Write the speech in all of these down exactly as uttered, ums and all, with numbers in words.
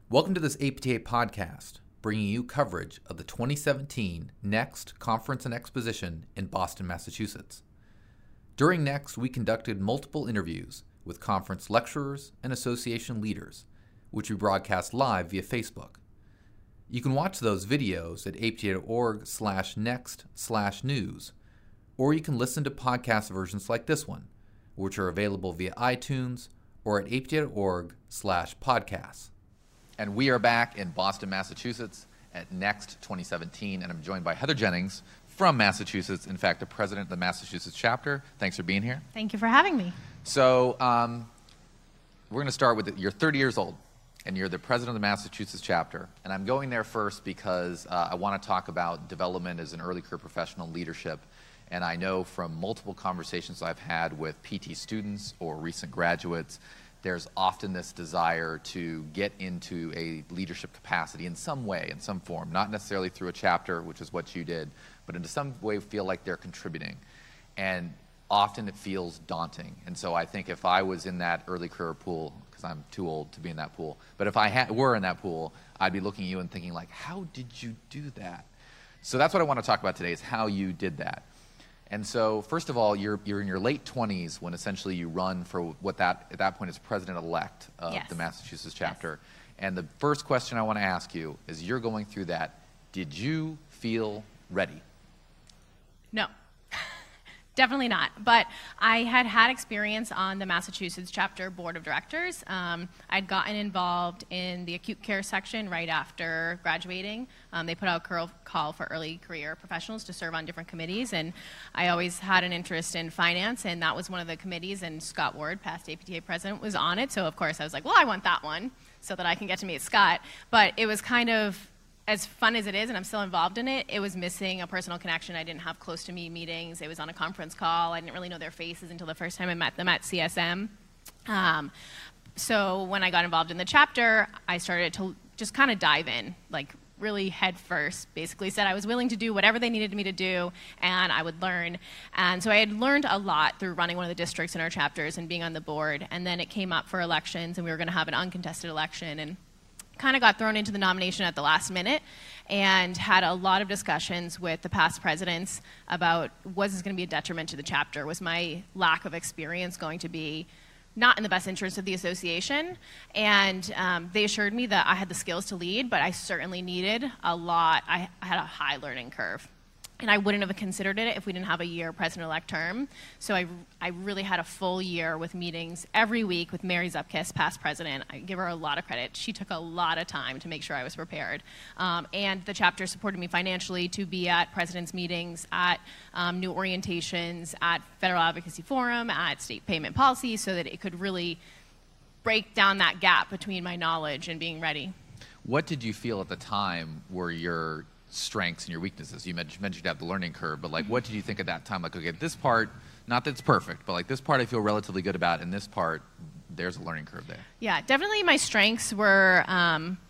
Welcome to this A P T A podcast, bringing you coverage of the twenty seventeen NEXT Conference and Exposition in Boston, Massachusetts. During NEXT, we conducted multiple interviews with conference lecturers and association leaders, which we broadcast live via Facebook. You can watch those videos at apta.org slash next slash news, or you can listen to podcast versions like this one, which are available via iTunes or at apta.org slash podcasts. And we are back in Boston, Massachusetts at NEXT twenty seventeen, and I'm joined by Heather Jennings from Massachusetts, in fact, the president of the Massachusetts chapter. Thanks for being here. Thank you for having me. So um, we're going to start with, it. You're thirty years old, and you're the president of the Massachusetts chapter. And I'm going there first because uh, I want to talk about development as an early career professional leadership. And I know from multiple conversations I've had with P T students or recent graduates, there's often this desire to get into a leadership capacity in some way, in some form, not necessarily through a chapter, which is what you did, but in some way feel like they're contributing. And often it feels daunting. And so I think if I was in that early career pool, because I'm too old to be in that pool, but if I ha- were in that pool, I'd be looking at you and thinking like, how did you do that? So that's what I want to talk about today, is how you did that. And so, first of all, you're you're in your late twenties when essentially you run for what that at that point is president-elect of Yes. the Massachusetts chapter. Yes. And the first question I want to ask you is, you're going through that. Did you feel ready? No, definitely not. But I had had experience on the Massachusetts chapter board of directors. Um, I'd gotten involved in the acute care section right after graduating. Um, they put out a call for early career professionals to serve on different committees, and I always had an interest in finance, and that was one of the committees, and Scott Ward, past A P T A president, was on it. So of course I was like, well, I want that one so that I can get to meet Scott. But it was kind of, as fun as it is, and I'm still involved in it, it was missing a personal connection. I didn't have close to me meetings. It was on a conference call. I didn't really know their faces until the first time I met them at C S M. Um, so when I got involved in the chapter, I started to just kind of dive in, like really head first. Basically said I was willing to do whatever they needed me to do, and I would learn. And so I had learned a lot through running one of the districts in our chapters and being on the board. And then it came up for elections, and we were going to have an uncontested election, and kind of got thrown into the nomination at the last minute, and had a lot of discussions with the past presidents about, was this going to be a detriment to the chapter? Was my lack of experience going to be not in the best interest of the association? And um, they assured me that I had the skills to lead, but I certainly needed a lot. I, I had a high learning curve. And I wouldn't have considered it if we didn't have a year president-elect term. So I, I really had a full year with meetings every week with Mary Zupkis, past president. I give her a lot of credit. She took a lot of time to make sure I was prepared. Um, and the chapter supported me financially to be at president's meetings, at um, new orientations, at Federal Advocacy Forum, at state payment policy, so that it could really break down that gap between my knowledge and being ready. What did you feel at the time were your strengths and your weaknesses? You mentioned, mentioned you have the learning curve, but like, what did you think at that time? Like, okay, this part, not that it's perfect, but like this part I feel relatively good about, and this part, there's a learning curve there. Yeah, definitely my strengths were um,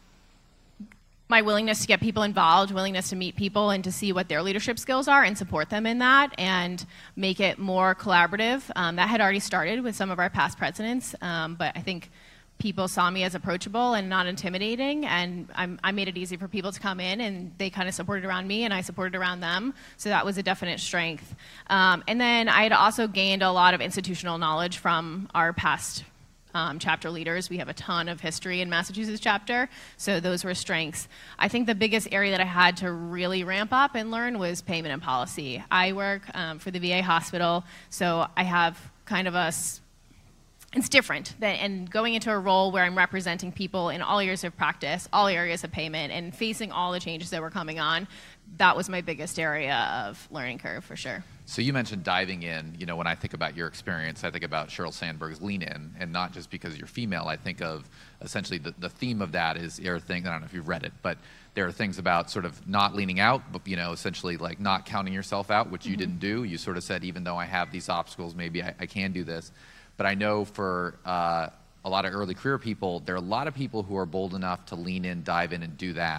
my willingness to get people involved, willingness to meet people and to see what their leadership skills are and support them in that and make it more collaborative. Um, that had already started with some of our past presidents, um, but I think people saw me as approachable and not intimidating, and I'm, I made it easy for people to come in, and they kind of supported around me, and I supported around them, so that was a definite strength. Um, and then I had also gained a lot of institutional knowledge from our past um, chapter leaders. We have a ton of history in Massachusetts chapter, so those were strengths. I think the biggest area that I had to really ramp up and learn was payment and policy. I work um, for the V A hospital, so I have kind of a It's different than, and going into a role where I'm representing people in all areas of practice, all areas of payment, and facing all the changes that were coming on, that was my biggest area of learning curve for sure. So you mentioned diving in. You know, when I think about your experience, I think about Sheryl Sandberg's Lean In, and not just because you're female. I think of essentially the, the theme of that is there are things, I don't know if you've read it, but there are things about sort of not leaning out, but, you know, essentially like not counting yourself out, which you mm-hmm. didn't do. You sort of said, even though I have these obstacles, maybe I, I can do this. But I know for uh, a lot of early career people, there are a lot of people who are bold enough to lean in, dive in, and do that.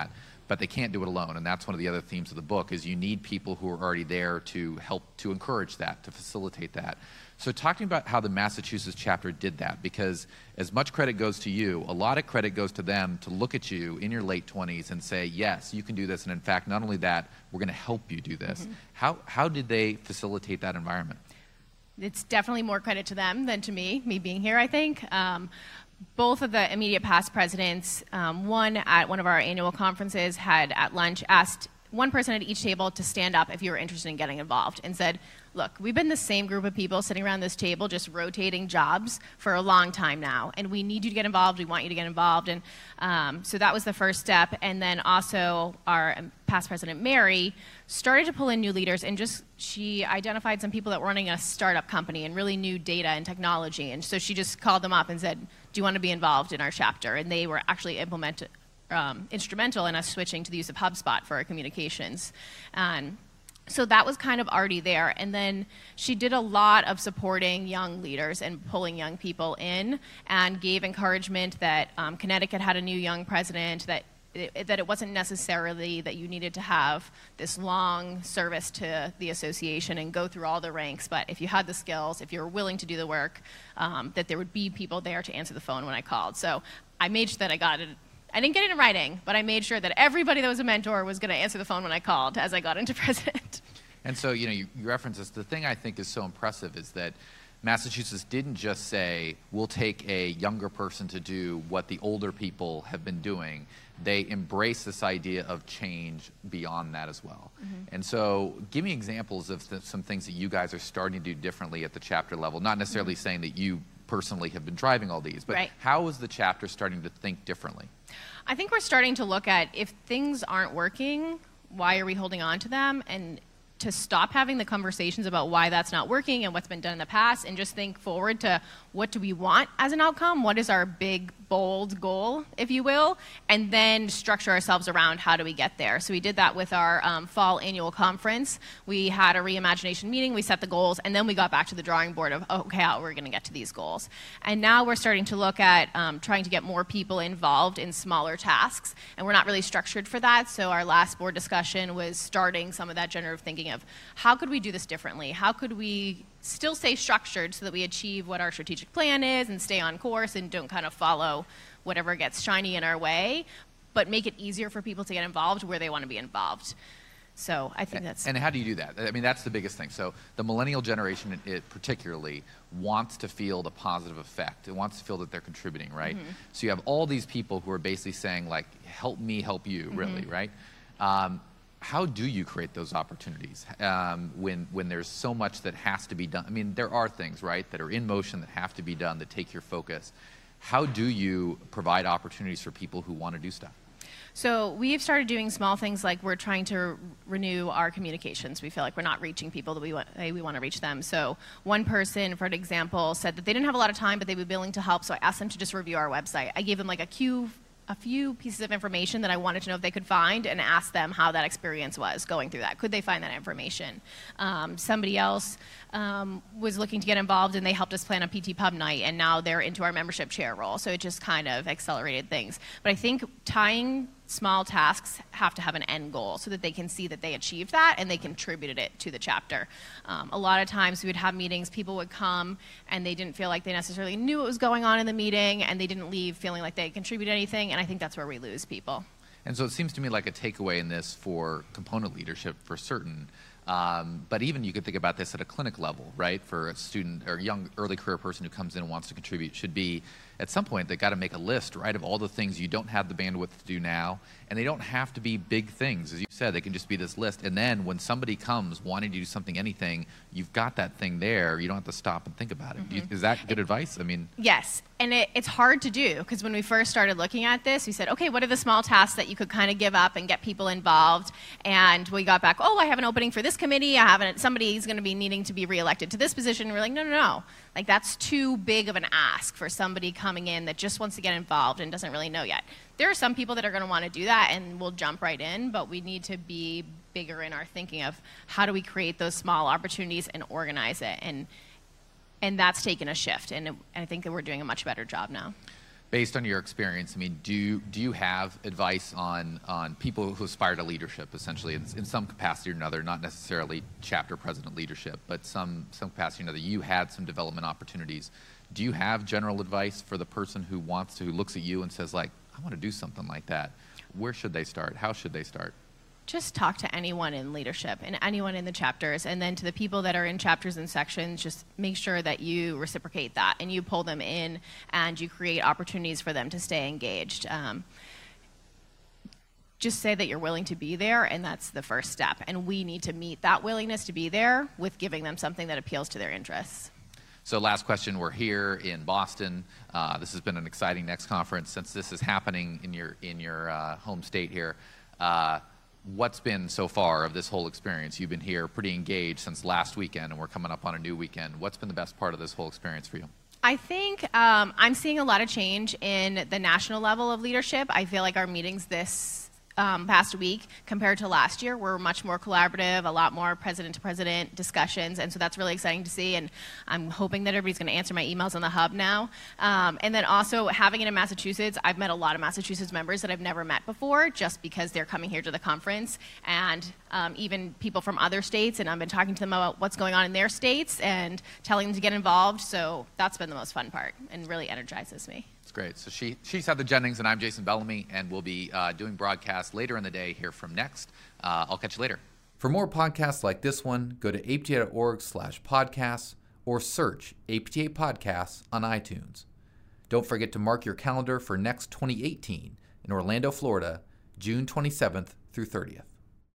but they can't do it alone. And that's one of the other themes of the book, is you need people who are already there to help to encourage that, to facilitate that. So talking about how the Massachusetts chapter did that, because as much credit goes to you, a lot of credit goes to them to look at you in your late twenties and say, yes, you can do this. And in fact, not only that, we're going to help you do this. Mm-hmm. How, how did they facilitate that environment? It's definitely more credit to them than to me, me being here, I think. Um, both of the immediate past presidents, um, one at one of our annual conferences had at lunch asked one person at each table to stand up if you were interested in getting involved, and said, look, we've been the same group of people sitting around this table just rotating jobs for a long time now, and we need you to get involved, we want you to get involved. And um, so that was the first step. And then also our past president, Mary, started to pull in new leaders, and just she identified some people that were running a startup company and really knew data and technology. And so she just called them up and said, do you want to be involved in our chapter? And they were actually implemented, um, instrumental in us switching to the use of HubSpot for our communications. And so that was kind of already there. And then she did a lot of supporting young leaders and pulling young people in, and gave encouragement that um, Connecticut had a new young president, that it, that it wasn't necessarily that you needed to have this long service to the association and go through all the ranks, but if you had the skills, if you were willing to do the work, um, that there would be people there to answer the phone when I called. So I made sure that I got it. I didn't get it in writing, but I made sure that everybody that was a mentor was going to answer the phone when I called as I got into president. And so, you know, you, you reference this. The thing I think is so impressive is that Massachusetts didn't just say, we'll take a younger person to do what the older people have been doing. They embrace this idea of change beyond that as well. Mm-hmm. And so give me examples of th- some things that you guys are starting to do differently at the chapter level, not necessarily mm-hmm. saying that you personally have been driving all these, but right. How is the chapter starting to think differently? I think we're starting to look at, if things aren't working, why are we holding on to them? And to stop having the conversations about why that's not working and what's been done in the past, and just think forward to what do we want as an outcome, what is our big, bold goal, if you will, and then structure ourselves around how do we get there. So we did that with our um, fall annual conference. We had a reimagination meeting, we set the goals, and then we got back to the drawing board of, oh, okay, how we're gonna get to these goals. And now we're starting to look at um, trying to get more people involved in smaller tasks, and we're not really structured for that, so our last board discussion was starting some of that generative thinking of how could we do this differently? How could we still stay structured so that we achieve what our strategic plan is and stay on course and don't kind of follow whatever gets shiny in our way, but make it easier for people to get involved where they want to be involved. So I think that's... And how do you do that? I mean, that's the biggest thing. So the millennial generation, it particularly, wants to feel the positive effect. It wants to feel that they're contributing, right? Mm-hmm. So you have all these people who are basically saying, like, help me help you, mm-hmm. really, right? Um, how do you create those opportunities um, when, when there's so much that has to be done? I mean, there are things, right, that are in motion that have to be done that take your focus. How do you provide opportunities for people who want to do stuff? So we've started doing small things, like we're trying to renew our communications. We feel like we're not reaching people that we want, we want to reach them. So one person, for an example, said that they didn't have a lot of time, but they'd be willing to help, so I asked them to just review our website. I gave them like a queue a few pieces of information that I wanted to know if they could find, and ask them how that experience was going through that. Could they find that information? Um, somebody else um, was looking to get involved, and they helped us plan a P T Pub night, and now they're into our membership chair role. So it just kind of accelerated things. But I think tying small tasks have to have an end goal so that they can see that they achieved that and they contributed it to the chapter. Um, a lot of times we would have meetings, people would come and they didn't feel like they necessarily knew what was going on in the meeting, and they didn't leave feeling like they contributed anything, and I think that's where we lose people. And so it seems to me like a takeaway in this for component leadership for certain, um, but even you could think about this at a clinic level, right? For a student or young early career person who comes in and wants to contribute, should be at some point they got to make a list, right, of all the things you don't have the bandwidth to do now, and they don't have to be big things, as you said. They can just be this list, and then when somebody comes wanting to do something, anything, you've got that thing there. You don't have to stop and think about it. Mm-hmm. You, is that good advice? I mean, yes, and it, it's hard to do, because when we first started looking at this, we said, okay, what are the small tasks that you could kind of give up and get people involved? And we got back, oh, I have an opening for this committee. I have an, somebody's going to be needing to be reelected to this position. And we're like, no, no, no. Like, that's too big of an ask for somebody coming in that just wants to get involved and doesn't really know yet. There are some people that are going to want to do that and will jump right in, but we need to be bigger in our thinking of how do we create those small opportunities and organize it. And and that's taken a shift, and it, I think that we're doing a much better job now. Based on your experience, I mean, do you, do you have advice on, on people who aspire to leadership, essentially, in, in some capacity or another, not necessarily chapter president leadership, but some, some capacity or another? You had some development opportunities. Do you have general advice for the person who wants to, who looks at you and says, like, I want to do something like that? Where should they start? How should they start? Just talk to anyone in leadership and anyone in the chapters, and then to the people that are in chapters and sections, just make sure that you reciprocate that and you pull them in and you create opportunities for them to stay engaged. Um, just say that you're willing to be there, and that's the first step. And we need to meet that willingness to be there with giving them something that appeals to their interests. So last question, we're here in Boston. Uh, this has been an exciting next conference. Since this is happening in your, in your uh, home state here, uh, what's been so far of this whole experience? You've been here pretty engaged since last weekend, and we're coming up on a new weekend. What's been the best part of this whole experience for you? I think um, I'm seeing a lot of change in the national level of leadership. I feel like our meetings this um, past week compared to last year were much more collaborative, a lot more president-to-president discussions, and so that's really exciting to see, and I'm hoping that everybody's going to answer my emails on the hub now. Um, and then also having it in Massachusetts, I've met a lot of Massachusetts members that I've never met before just because they're coming here to the conference, and um, even people from other states, and I've been talking to them about what's going on in their states and telling them to get involved, so that's been the most fun part and really energizes me. It's great. So she, she's Heather Jennings, and I'm Jason Bellamy, and we'll be uh, doing broadcasts later in the day here from Next. Uh, I'll catch you later. For more podcasts like this one, go to A P T A dot org slash podcasts or search A P T A Podcasts on iTunes. Don't forget to mark your calendar for Next twenty eighteen in Orlando, Florida, June twenty-seventh through thirtieth.